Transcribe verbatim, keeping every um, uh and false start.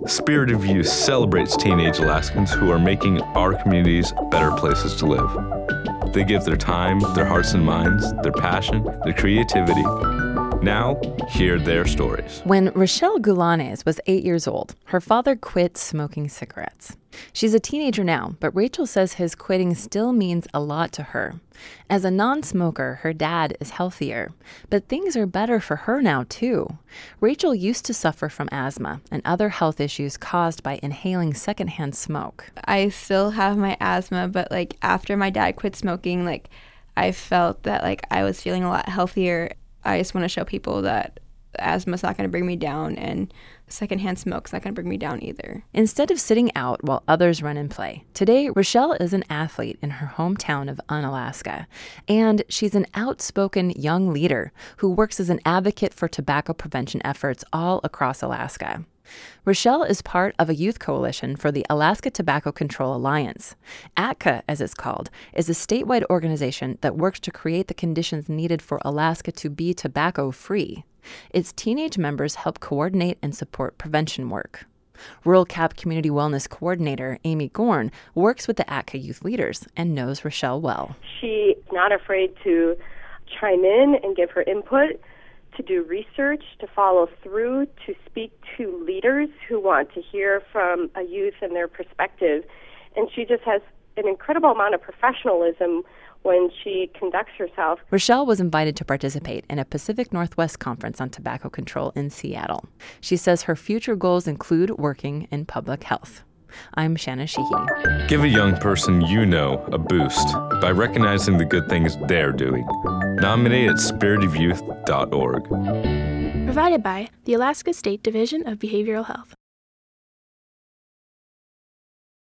Spirit of Youth celebrates teenage Alaskans who are making our communities better places to live. They give their time, their hearts and minds, their passion, their creativity. Now, hear their stories. When Rochelle Gulanes was eight years old, her father quit smoking cigarettes. She's a teenager now, but Rachel says his quitting still means a lot to her. As a non-smoker, her dad is healthier, but things are better for her now, too. Rachel used to suffer from asthma and other health issues caused by inhaling secondhand smoke. I still have my asthma, but like after my dad quit smoking, like I felt that like I was feeling a lot healthier. I just want to show people that asthma's not going to bring me down, and secondhand smoke's not going to bring me down either. Instead of sitting out while others run and play, today Rochelle is an athlete in her hometown of Unalaska, and she's an outspoken young leader who works as an advocate for tobacco prevention efforts all across Alaska. Rochelle is part of a youth coalition for the Alaska Tobacco Control Alliance. A T C A, as it's called, is a statewide organization that works to create the conditions needed for Alaska to be tobacco-free. Its teenage members help coordinate and support prevention work. Rural Cap Community Wellness Coordinator Amy Gorn works with the A T C A youth leaders and knows Rochelle well. She's not afraid to chime in and give her input, to do research, to follow through, to speak to leaders who want to hear from a youth and their perspective. And she just has an incredible amount of professionalism when she conducts herself. Rochelle was invited to participate in a Pacific Northwest conference on tobacco control in Seattle. She says her future goals include working in public health. I'm Shanna Sheehy. Give a young person you know a boost by recognizing the good things they're doing. Nominate at spirit of youth dot org. Provided by the Alaska State Division of Behavioral Health.